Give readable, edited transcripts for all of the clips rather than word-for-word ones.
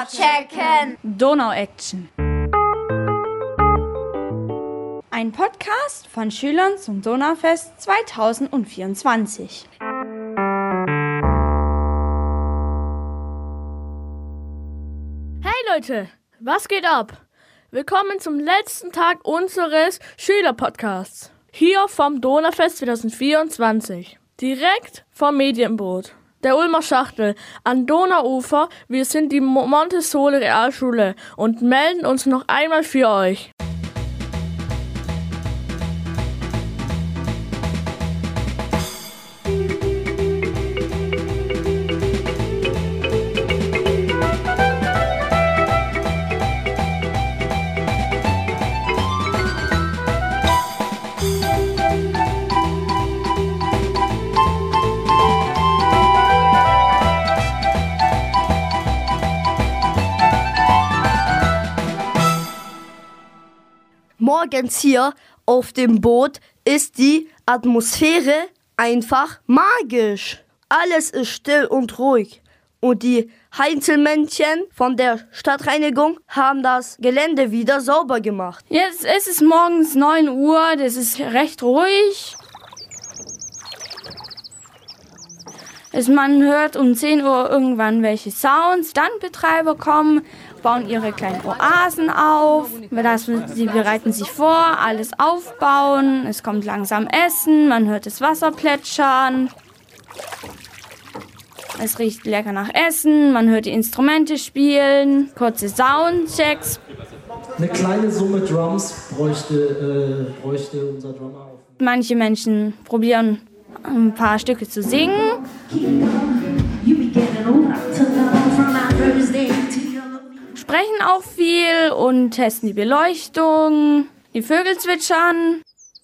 checken. Donau-Action. Ein Podcast von Schülern zum Donaufest 2024. Hey Leute, was geht ab? Willkommen zum letzten Tag unseres Schülerpodcasts. Hier vom Donaufest 2024. Direkt vom Medienboot. Der Ulmer Schachtel an Donauufer. Wir sind die Montessori Realschule und melden uns noch einmal für euch. Morgens hier auf dem Boot ist die Atmosphäre einfach magisch. Alles ist still und ruhig. Und die Heinzelmännchen von der Stadtreinigung haben das Gelände wieder sauber gemacht. Jetzt ist es morgens 9 Uhr, das ist recht ruhig. Man hört um 10 Uhr irgendwann welche Sounds. Dann Betreiber kommen, bauen ihre kleinen Oasen auf. Sie bereiten sich vor, alles aufbauen. Es kommt langsam Essen, man hört das Wasser plätschern. Es riecht lecker nach Essen, man hört die Instrumente spielen. Kurze Soundchecks. Eine kleine Summe Drums bräuchte unser Drummer auf. Manche Menschen probieren ein paar Stücke zu singen. Sprechen auch viel und testen die Beleuchtung. Die Vögel zwitschern.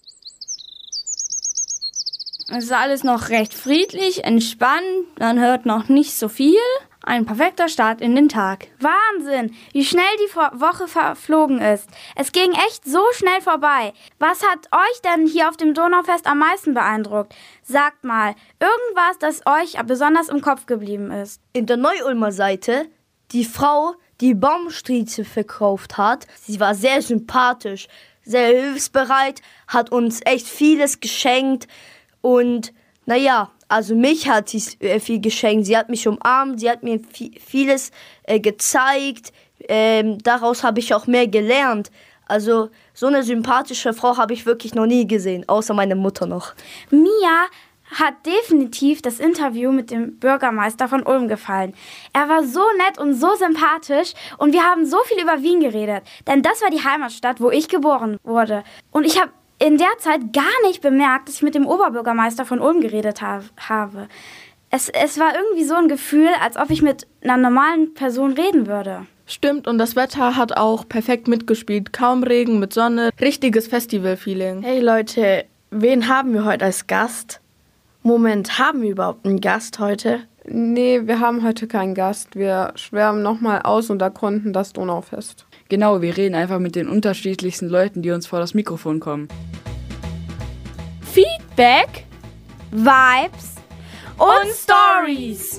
Es ist alles noch recht friedlich, entspannt. Man hört noch nicht so viel. Ein perfekter Start in den Tag. Wahnsinn, wie schnell die Woche verflogen ist. Es ging echt so schnell vorbei. Was hat euch denn hier auf dem Donaufest am meisten beeindruckt? Sagt mal, irgendwas, das euch besonders im Kopf geblieben ist. In der Neu-Ulmer Seite, die Frau, die Baumstrieße verkauft hat, sie war sehr sympathisch, sehr hilfsbereit, hat uns echt vieles geschenkt und naja, also mich hat sie viel geschenkt. Sie hat mich umarmt, sie hat mir vieles gezeigt. Daraus habe ich auch mehr gelernt. Also so eine sympathische Frau habe ich wirklich noch nie gesehen, außer meine Mutter noch. Mir hat definitiv das Interview mit dem Bürgermeister von Ulm gefallen. Er war so nett und so sympathisch und wir haben so viel über Wien geredet. Denn das war die Heimatstadt, wo ich geboren wurde. Und ich habe in der Zeit gar nicht bemerkt, dass ich mit dem Oberbürgermeister von Ulm geredet habe. Es war irgendwie so ein Gefühl, als ob ich mit einer normalen Person reden würde. Stimmt, und das Wetter hat auch perfekt mitgespielt. Kaum Regen mit Sonne, richtiges Festival-Feeling. Hey Leute, wen haben wir heute als Gast? Moment, haben wir überhaupt einen Gast heute? Nee, wir haben heute keinen Gast. Wir schwärmen nochmal aus und erkunden das Donaufest. Genau, wir reden einfach mit den unterschiedlichsten Leuten, die uns vor das Mikrofon kommen. Feedback, Vibes und Stories.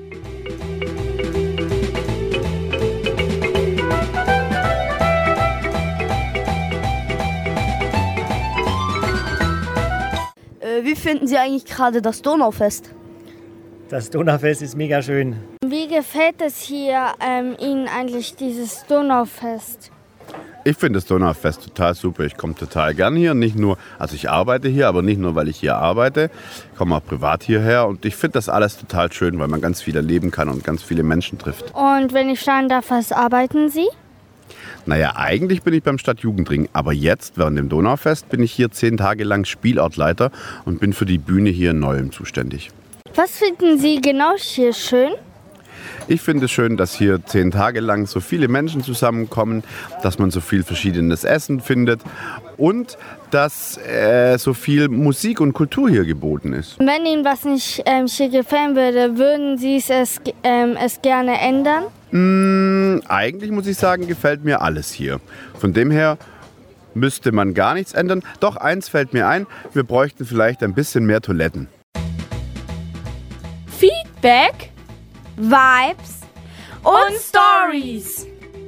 Wie finden Sie eigentlich gerade das Donaufest? Das Donaufest ist mega schön. Wie gefällt es hier Ihnen eigentlich, dieses Donaufest? Ich finde das Donaufest total super. Ich komme total gern hier. Nicht nur, also ich arbeite hier, aber nicht nur, weil ich hier arbeite. Ich komme auch privat hierher und ich finde das alles total schön, weil man ganz viel erleben kann und ganz viele Menschen trifft. Und wenn ich fragen darf, was arbeiten Sie? Naja, eigentlich bin ich beim Stadtjugendring, aber jetzt, während dem Donaufest, bin ich hier 10 Tage lang Spielortleiter und bin für die Bühne hier in Neu-Ulm zuständig. Was finden Sie genau hier schön? Ich finde es schön, dass hier 10 Tage lang so viele Menschen zusammenkommen, dass man so viel verschiedenes Essen findet und dass so viel Musik und Kultur hier geboten ist. Wenn Ihnen was nicht hier gefallen würde, würden Sie es gerne ändern? Eigentlich muss ich sagen, gefällt mir alles hier. Von dem her müsste man gar nichts ändern. Doch eins fällt mir ein, wir bräuchten vielleicht ein bisschen mehr Toiletten. Feedback, Vibes und Stories.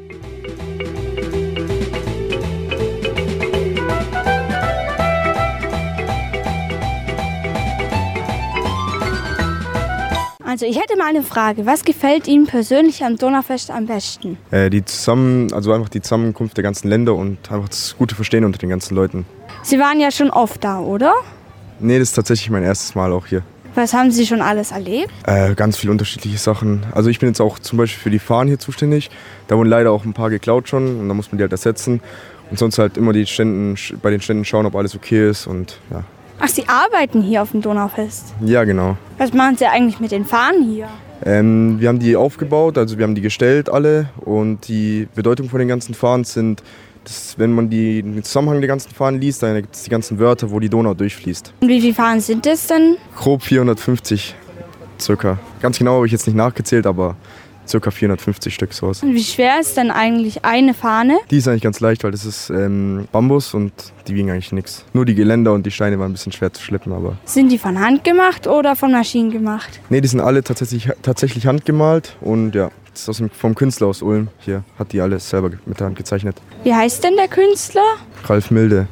Also ich hätte mal eine Frage. Was gefällt Ihnen persönlich am Donaufest am besten? Die Zusammenkunft der ganzen Länder und einfach das gute Verstehen unter den ganzen Leuten. Sie waren ja schon oft da, oder? Nee, das ist tatsächlich mein erstes Mal auch hier. Was haben Sie schon alles erlebt? Ganz viele unterschiedliche Sachen. Also ich bin jetzt auch zum Beispiel für die Fahnen hier zuständig. Da wurden leider auch ein paar geklaut schon und da muss man die halt ersetzen. Und sonst halt immer bei den Ständen schauen, ob alles okay ist und ja. Ach, Sie arbeiten hier auf dem Donaufest? Ja, genau. Was machen Sie eigentlich mit den Fahnen hier? Wir haben die aufgebaut, also wir haben die gestellt alle und die Bedeutung von den ganzen Fahnen sind, dass, wenn man den Zusammenhang der ganzen Fahnen liest, dann gibt es die ganzen Wörter, wo die Donau durchfließt. Und wie viele Fahnen sind das denn? Grob 450 circa. Ganz genau habe ich jetzt nicht nachgezählt, aber circa 450 Stück sowas. Und wie schwer ist denn eigentlich eine Fahne? Die ist eigentlich ganz leicht, weil das ist Bambus und die wiegen eigentlich nichts. Nur die Geländer und die Steine waren ein bisschen schwer zu schleppen, aber... Sind die von Hand gemacht oder von Maschinen gemacht? Nee, die sind alle tatsächlich handgemalt und ja, das ist vom Künstler aus Ulm hier, hat die alle selber mit der Hand gezeichnet. Wie heißt denn der Künstler? Ralf Milde.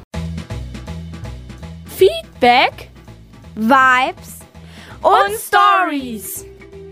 Feedback, Vibes und Stories.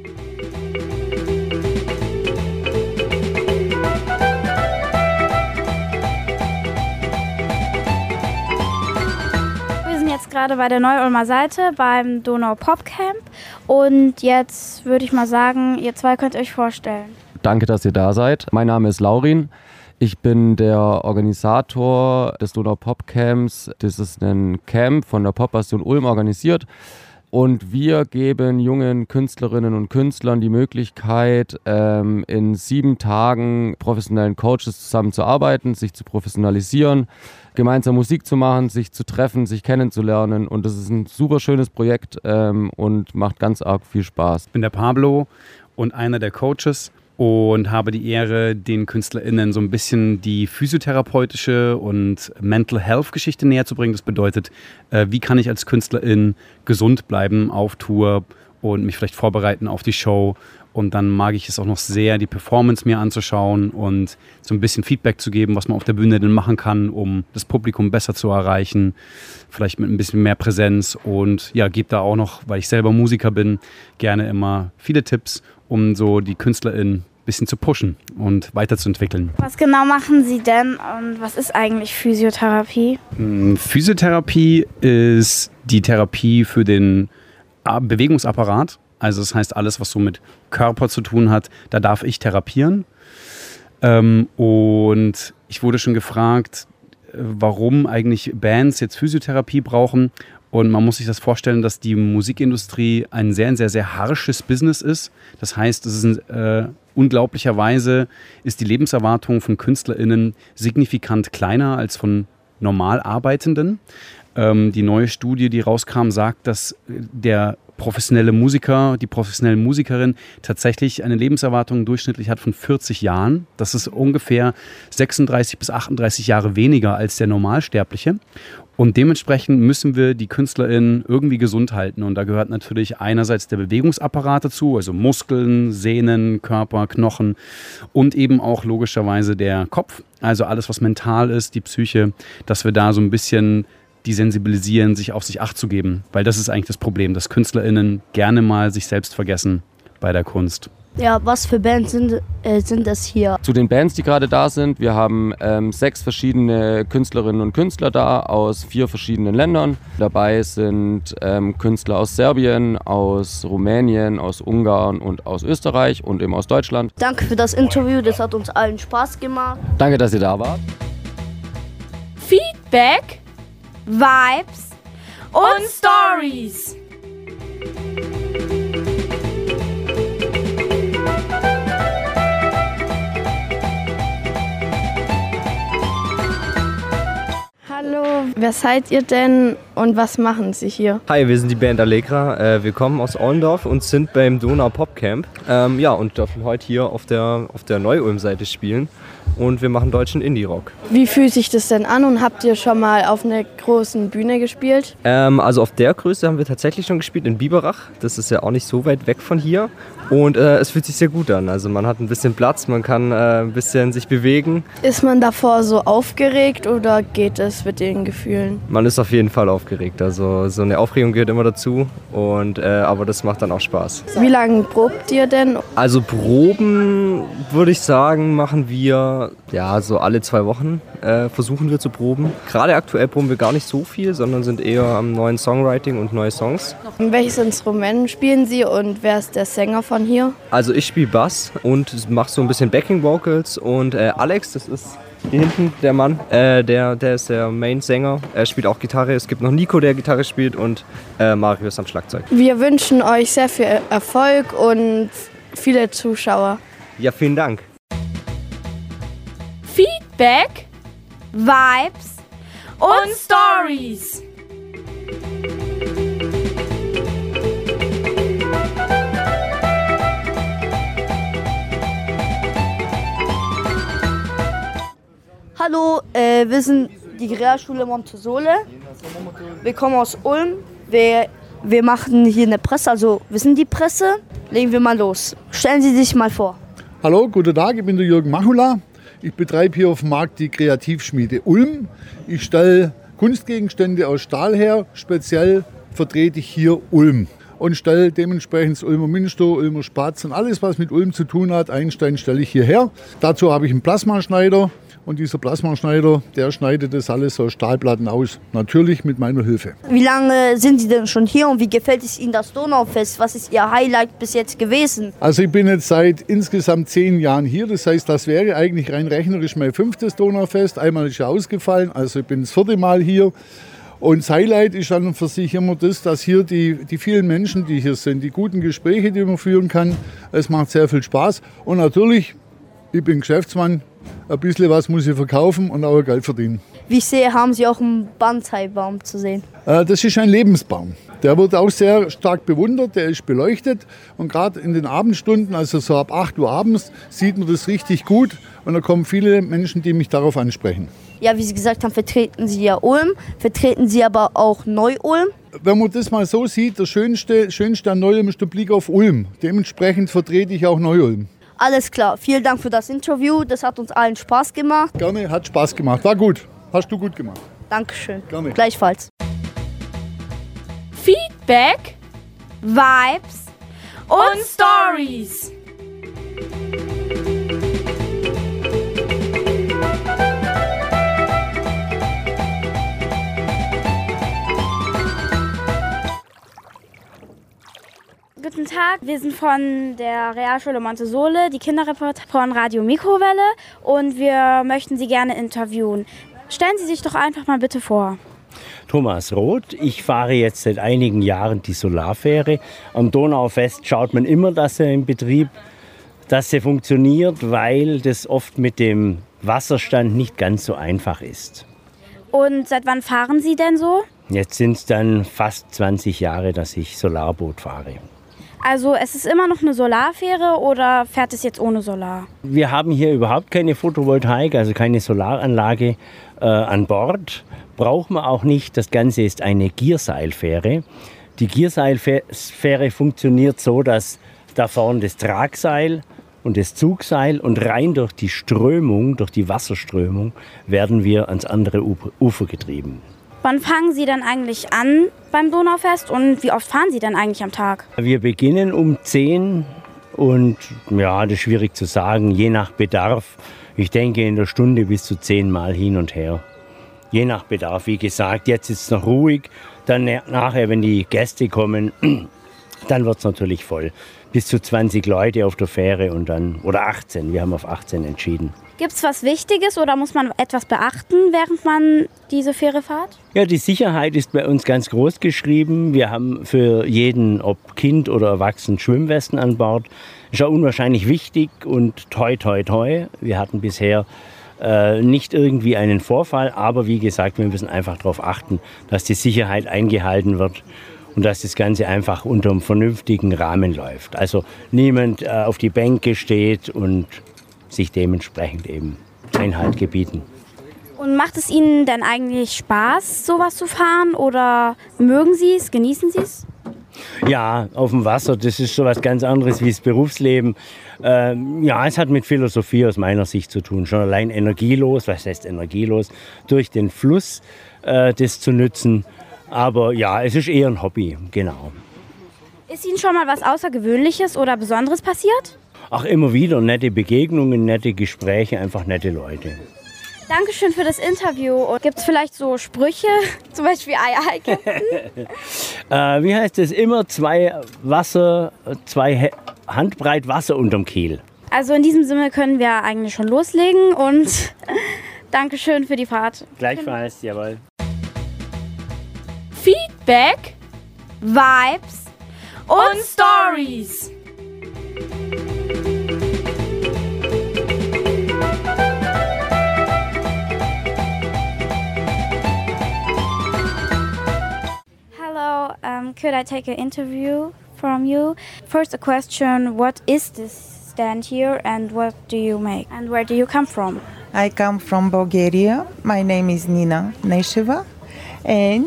Jetzt gerade bei der Neu-Ulmer Seite beim Donau Pop Camp und jetzt würde ich mal sagen, ihr zwei könnt euch vorstellen. Danke, dass ihr da seid. Mein Name ist Laurin. Ich bin der Organisator des Donau Pop Camps. Das ist ein Camp von der Popbastion Ulm organisiert. Und wir geben jungen Künstlerinnen und Künstlern die Möglichkeit, in 7 Tagen professionellen Coaches zusammenzuarbeiten, sich zu professionalisieren, gemeinsam Musik zu machen, sich zu treffen, sich kennenzulernen. Und das ist ein super schönes Projekt und macht ganz arg viel Spaß. Ich bin der Pablo und einer der Coaches und habe die Ehre, den KünstlerInnen so ein bisschen die physiotherapeutische und Mental Health Geschichte näher zu bringen. Das bedeutet, wie kann ich als Künstlerin gesund bleiben auf Tour und mich vielleicht vorbereiten auf die Show. Und dann mag ich es auch noch sehr, die Performance mir anzuschauen und so ein bisschen Feedback zu geben, was man auf der Bühne denn machen kann, um das Publikum besser zu erreichen. Vielleicht mit ein bisschen mehr Präsenz und ja, gebe da auch noch, weil ich selber Musiker bin, gerne immer viele Tipps, um so die KünstlerInnen ein bisschen zu pushen und weiterzuentwickeln. Was genau machen Sie denn und was ist eigentlich Physiotherapie? Physiotherapie ist die Therapie für den Bewegungsapparat. Also das heißt, alles, was so mit Körper zu tun hat, da darf ich therapieren. Und ich wurde schon gefragt, warum eigentlich Bands jetzt Physiotherapie brauchen. Und man muss sich das vorstellen, dass die Musikindustrie ein sehr, sehr, sehr harsches Business ist. Das heißt, es ist unglaublicherweise ist die Lebenserwartung von KünstlerInnen signifikant kleiner als von normal Arbeitenden. Die neue Studie, die rauskam, sagt, dass der professionelle Musiker, die professionelle Musikerin tatsächlich eine Lebenserwartung durchschnittlich hat von 40 Jahren. Das ist ungefähr 36 bis 38 Jahre weniger als der Normalsterbliche. Und dementsprechend müssen wir die KünstlerInnen irgendwie gesund halten. Und da gehört natürlich einerseits der Bewegungsapparat dazu, also Muskeln, Sehnen, Körper, Knochen und eben auch logischerweise der Kopf. Also alles, was mental ist, die Psyche, dass wir da so ein bisschen die sensibilisieren, sich auf sich Acht zu geben. Weil das ist eigentlich das Problem, dass KünstlerInnen gerne mal sich selbst vergessen bei der Kunst. Ja, was für Bands sind das hier? Zu den Bands, die gerade da sind, wir haben 6 verschiedene Künstlerinnen und Künstler da aus 4 verschiedenen Ländern. Dabei sind Künstler aus Serbien, aus Rumänien, aus Ungarn und aus Österreich und eben aus Deutschland. Danke für das Interview, das hat uns allen Spaß gemacht. Danke, dass ihr da wart. Feedback, Vibes und Stories. Hallo, Wer seid ihr denn und was machen Sie hier? Hi, wir sind die Band Allegra. Wir kommen aus Ollendorf und sind beim Donau Pop Camp. Und dürfen heute hier auf der Neu-Ulm-Seite spielen. Und wir machen deutschen Indie-Rock. Wie fühlt sich das denn an und habt ihr schon mal auf einer großen Bühne gespielt? Also auf der Größe haben wir tatsächlich schon gespielt in Biberach. Das ist ja auch nicht so weit weg von hier. Und es fühlt sich sehr gut an. Also man hat ein bisschen Platz, man kann ein bisschen sich bewegen. Ist man davor so aufgeregt oder geht es mit den Gefühlen? Man ist auf jeden Fall aufgeregt. Also so eine Aufregung gehört immer dazu. Aber das macht dann auch Spaß. Wie lange probt ihr denn? Also Proben, würde ich sagen, machen wir so alle 2 Wochen versuchen wir zu proben. Gerade aktuell proben wir gar nicht so viel, sondern sind eher am neuen Songwriting und neue Songs. Welches Instrument spielen Sie und wer ist der Sänger von hier? Also ich spiele Bass und mache so ein bisschen Backing Vocals und Alex, das ist hier hinten der Mann, der ist der Main-Sänger. Er spielt auch Gitarre. Es gibt noch Nico, der Gitarre spielt und Mario ist am Schlagzeug. Wir wünschen euch sehr viel Erfolg und viele Zuschauer. Ja, vielen Dank. Feedback, Vibes und Stories. Hallo, wir sind die Realschule Montesole. Wir kommen aus Ulm. Wir machen hier eine Presse, also wir sind die Presse. Legen wir mal los. Stellen Sie sich mal vor. Hallo, guten Tag, ich bin der Jürgen Machula. Ich betreibe hier auf dem Markt die Kreativschmiede Ulm. Ich stelle Kunstgegenstände aus Stahl her. Speziell vertrete ich hier Ulm und stelle dementsprechend das Ulmer Münster, Ulmer Spatz und alles, was mit Ulm zu tun hat. Einstein stelle ich hierher. Dazu habe ich einen Plasmaschneider. Und dieser Plasmaschneider, der schneidet das alles aus Stahlplatten aus. Natürlich mit meiner Hilfe. Wie lange sind Sie denn schon hier und wie gefällt es Ihnen das Donaufest? Was ist Ihr Highlight bis jetzt gewesen? Also ich bin jetzt seit insgesamt 10 Jahren hier. Das heißt, das wäre eigentlich rein rechnerisch mein 5. Donaufest. Einmal ist ja ausgefallen, also ich bin das 4. Mal hier. Und das Highlight ist dann für sich immer das, dass hier die vielen Menschen, die hier sind, die guten Gespräche, die man führen kann. Es macht sehr viel Spaß. Und natürlich, ich bin Geschäftsmann. Ein bisschen was muss ich verkaufen und auch Geld verdienen. Wie ich sehe, haben Sie auch einen Banzai-Baum zu sehen. Das ist ein Lebensbaum. Der wird auch sehr stark bewundert, der ist beleuchtet. Und gerade in den Abendstunden, also so ab 8 Uhr abends, sieht man das richtig gut. Und da kommen viele Menschen, die mich darauf ansprechen. Ja, wie Sie gesagt haben, vertreten Sie ja Ulm, vertreten Sie aber auch Neu-Ulm. Wenn man das mal so sieht, der schönste an Neu-Ulm ist der Blick auf Ulm. Dementsprechend vertrete ich auch Neu-Ulm. Alles klar, vielen Dank für das Interview. Das hat uns allen Spaß gemacht. Gerne, hat Spaß gemacht. War gut. Hast du gut gemacht. Dankeschön. Gerne. Gleichfalls. Feedback, Vibes und Stories. Guten Tag, wir sind von der Realschule Montesole, die Kinderreporter von Radio Mikrowelle und wir möchten Sie gerne interviewen. Stellen Sie sich doch einfach mal bitte vor. Thomas Roth, ich fahre jetzt seit einigen Jahren die Solarfähre. Am Donaufest schaut man immer, dass sie in Betrieb, dass sie funktioniert, weil das oft mit dem Wasserstand nicht ganz so einfach ist. Und seit wann fahren Sie denn so? Jetzt sind es dann fast 20 Jahre, dass ich Solarboot fahre. Also es ist immer noch eine Solarfähre oder fährt es jetzt ohne Solar? Wir haben hier überhaupt keine Photovoltaik, also keine Solaranlage an Bord. Braucht man auch nicht. Das Ganze ist eine Gierseilfähre. Die Gierseilfähre funktioniert so, dass da vorne das Tragseil und das Zugseil und rein durch die Strömung, durch die Wasserströmung, werden wir ans andere Ufer getrieben. Wann fangen Sie dann eigentlich an beim Donaufest und wie oft fahren Sie denn eigentlich am Tag? Wir beginnen um 10 und ja, das ist schwierig zu sagen, je nach Bedarf. Ich denke in der Stunde bis zu 10 Mal hin und her. Je nach Bedarf, wie gesagt, jetzt ist es noch ruhig. Dann nachher, wenn die Gäste kommen, dann wird es natürlich voll. Bis zu 20 Leute auf der Fähre und dann, oder 18, wir haben auf 18 entschieden. Gibt es was Wichtiges oder muss man etwas beachten, während man diese Fähre fährt? Ja, die Sicherheit ist bei uns ganz groß geschrieben. Wir haben für jeden, ob Kind oder Erwachsen, Schwimmwesten an Bord. Das ist ja unwahrscheinlich wichtig und toi, toi, toi. Wir hatten bisher nicht irgendwie einen Vorfall, aber wie gesagt, wir müssen einfach darauf achten, dass die Sicherheit eingehalten wird und dass das Ganze einfach unter einem vernünftigen Rahmen läuft. Also niemand auf die Bänke steht und sich dementsprechend eben Einhalt gebieten. Und macht es Ihnen denn eigentlich Spaß, sowas zu fahren oder mögen Sie es, genießen Sie es? Ja, auf dem Wasser, das ist so was ganz anderes wie das Berufsleben. Ja, es hat mit Philosophie aus meiner Sicht zu tun. Schon allein energielos, was heißt energielos, durch den Fluss das zu nützen. Aber ja, es ist eher ein Hobby, genau. Ist Ihnen schon mal was Außergewöhnliches oder Besonderes passiert? Ach, immer wieder nette Begegnungen, nette Gespräche, einfach nette Leute. Dankeschön für das Interview. Gibt es vielleicht so Sprüche, zum Beispiel Ei, Captain? Wie heißt es? Immer zwei Handbreit Wasser unterm Kiel. Also in diesem Sinne können wir eigentlich schon loslegen und Dankeschön für die Fahrt. Gleichfalls, jawohl. Feedback, Vibes und Stories. Hello, could I take an interview from you? First a question, what is this stand here and what do you make? And where do you come from? I come from Bulgaria. My name is Nina Nesheva and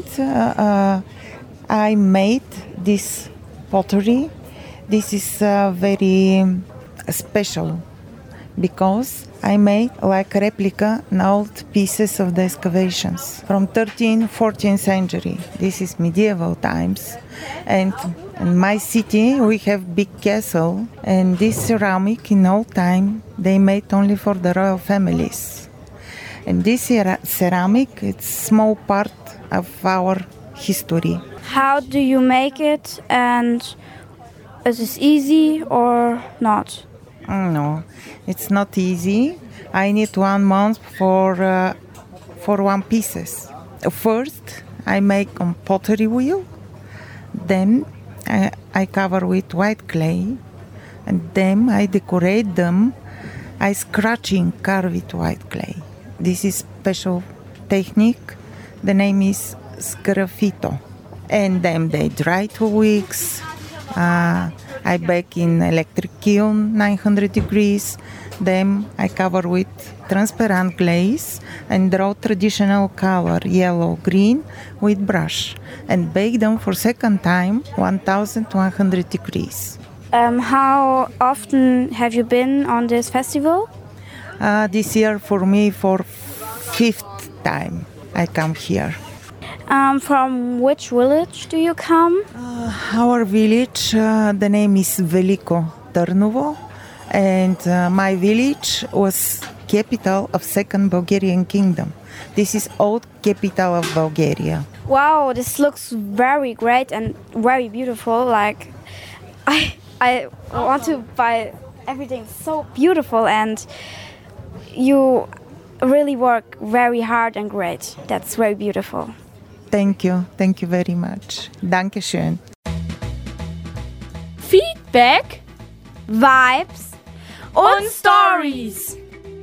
I made this pottery. This is very special because I made like replica old pieces of the excavations from 13th, 14th century. This is medieval times. And in my city we have big castle and this ceramic in old time they made only for the royal families. And this ceramic it's small part of our history. How do you make it and is it easy or not? No, it's not easy. I need 1 month for 1 pieces. First, I make on pottery wheel. Then I cover with white clay, and then I decorate them. I scratching carve with white clay. This is special technique. The name is sgraffito. And then they dry 2 weeks. I bake in electric kiln, 900 degrees. Then I cover with transparent glaze and draw traditional color, yellow, green, with brush. And bake them for second time, 1100 degrees. How often have you been on this festival? This year for me for 5th time I come here. From which village do you come? Our village, the name is Veliko Trnovo, and my village was capital of Second Bulgarian Kingdom. This is old capital of Bulgaria. Wow, this looks very great and very beautiful. Like, I want to buy everything so beautiful, and you really work very hard and great. That's very beautiful. Thank you very much. Dankeschön. Feedback, Vibes und Stories.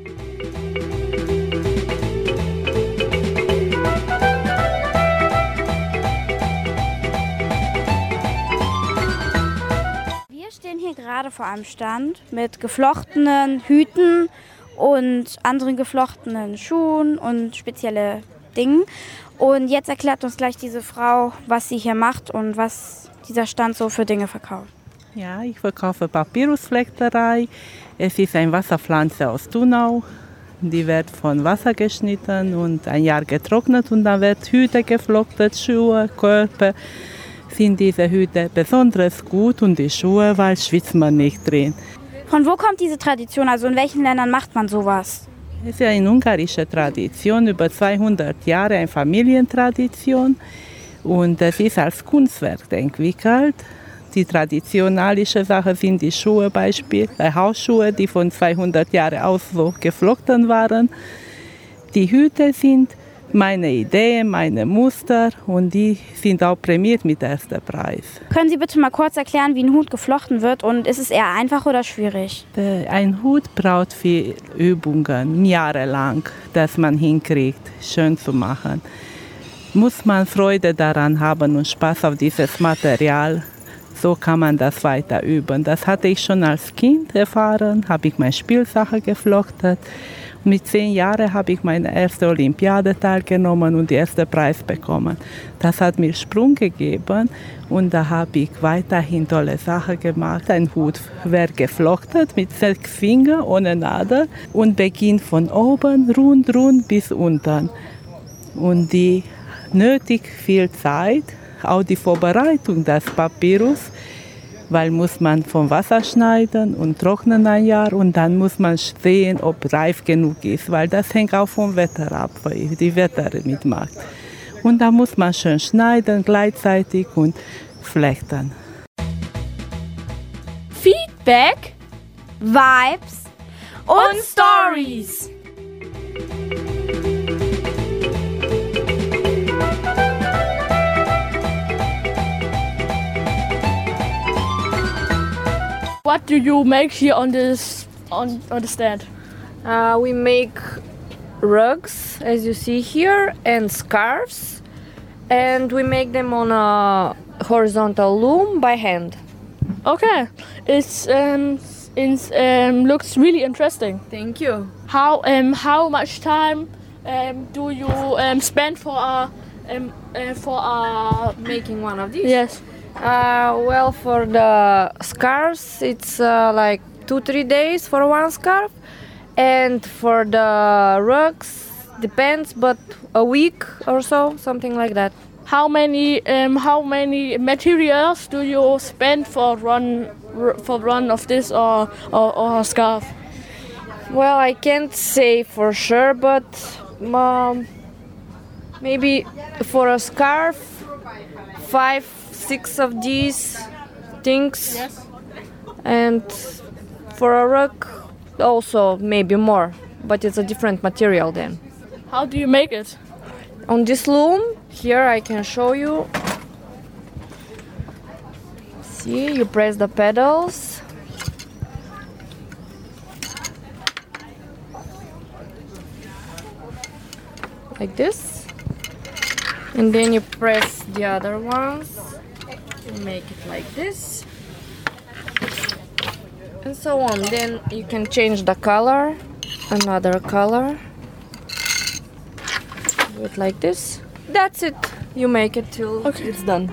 Wir stehen hier gerade vor einem Stand mit geflochtenen Hüten und anderen geflochtenen Schuhen und spezielle Dingen. Und jetzt erklärt uns gleich diese Frau, was sie hier macht und was dieser Stand so für Dinge verkauft. Ja, ich verkaufe Papyrusflechterei. Es ist eine Wasserpflanze aus Donau. Die wird von Wasser geschnitten und ein Jahr getrocknet und dann wird Hüte geflochten, Schuhe, Körper. Sind diese Hüte besonders gut und die Schuhe, weil schwitzt man nicht drin. Von wo kommt diese Tradition? Also in welchen Ländern macht man sowas? Es ist eine ungarische Tradition, über 200 Jahre eine Familientradition und es ist als Kunstwerk entwickelt. Die traditionalische Sachen sind die Schuhe, Beispiel, Hausschuhe, die von 200 Jahren aus so geflochten waren. Die Hüte sind meine Ideen, meine Muster und die sind auch prämiert mit ersten Preis. Können Sie bitte mal kurz erklären, wie ein Hut geflochten wird und ist es eher einfach oder schwierig? Ein Hut braucht viel Übungen, jahrelang, dass man hinkriegt, schön zu machen. Muss man Freude daran haben und Spaß auf dieses Material. So kann man das weiter üben. Das hatte ich schon als Kind erfahren, habe ich meine Spielsache geflochten. Mit 10 Jahren habe ich meine erste Olympiade teilgenommen und den ersten Preis bekommen. Das hat mir Sprung gegeben und da habe ich weiterhin tolle Sachen gemacht. Ein Hut wird geflochten mit 6 Fingern ohne Nadel und beginnt von oben rund bis unten. Und die nötig viel Zeit, auch die Vorbereitung des Papyrus, weil muss man vom Wasser schneiden und trocknen ein Jahr und dann muss man sehen, ob reif genug ist, weil das hängt auch vom Wetter ab, weil die Wetter mitmacht. Und da muss man schön schneiden gleichzeitig und flechten. Feedback, Vibes und Stories. What do you make here on the stand? We make rugs, as you see here, and scarves, and we make them on a horizontal loom by hand. Okay, it looks really interesting. Thank you. How much time do you spend for making one of these? Yes. Well, for the scarves, it's like 2-3 days for one scarf, and for the rugs, depends, but a week or so, something like that. How many materials do you spend for run of this or a scarf? Well, I can't say for sure, but maybe for a scarf, 5-6 of these things, yes. And for a rug also maybe more, but it's a different material then. How do you make it? On this loom, here I can show you. See, you press the pedals. Like this. And then you press the other ones. You make it like this. And so on. Then you can change the color, another color. Do it like this. That's it. You make it till it's done.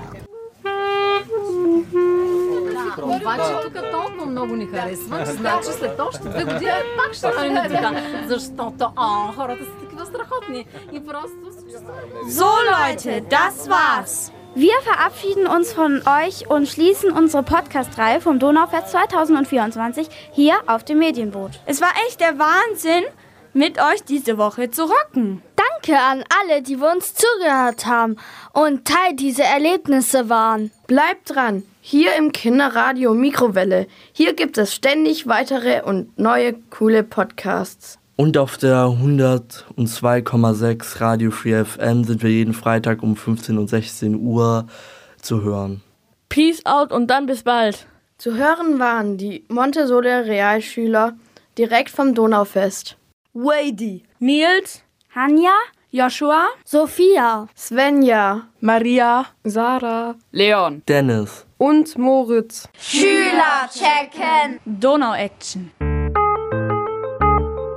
Обаче тук толкова много ни харесва, значи след още 2 години пак ще ходим тук, защото хората са такива страхотни и просто... So Leute, das war's. Wir verabschieden uns von euch und schließen unsere Podcast-Reihe vom Donaufest 2024 hier auf dem Medienboot. Es war echt der Wahnsinn, mit euch diese Woche zu rocken. Danke an alle, die uns zugehört haben und Teil dieser Erlebnisse waren. Bleibt dran, hier im Kinderradio Mikrowelle. Hier gibt es ständig weitere und neue coole Podcasts. Und auf der 102,6 Radio Free FM sind wir jeden Freitag um 15 und 16 Uhr zu hören. Peace out und dann bis bald. Zu hören waren die Montessori Realschüler direkt vom Donaufest. Wady, Nils, Hanja, Joshua, Sophia, Svenja, Maria, Sarah, Leon, Dennis und Moritz. Schüler checken. Donau-Action.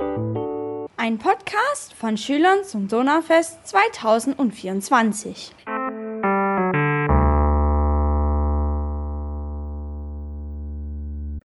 Ein Podcast von Schülern zum Donaufest 2024.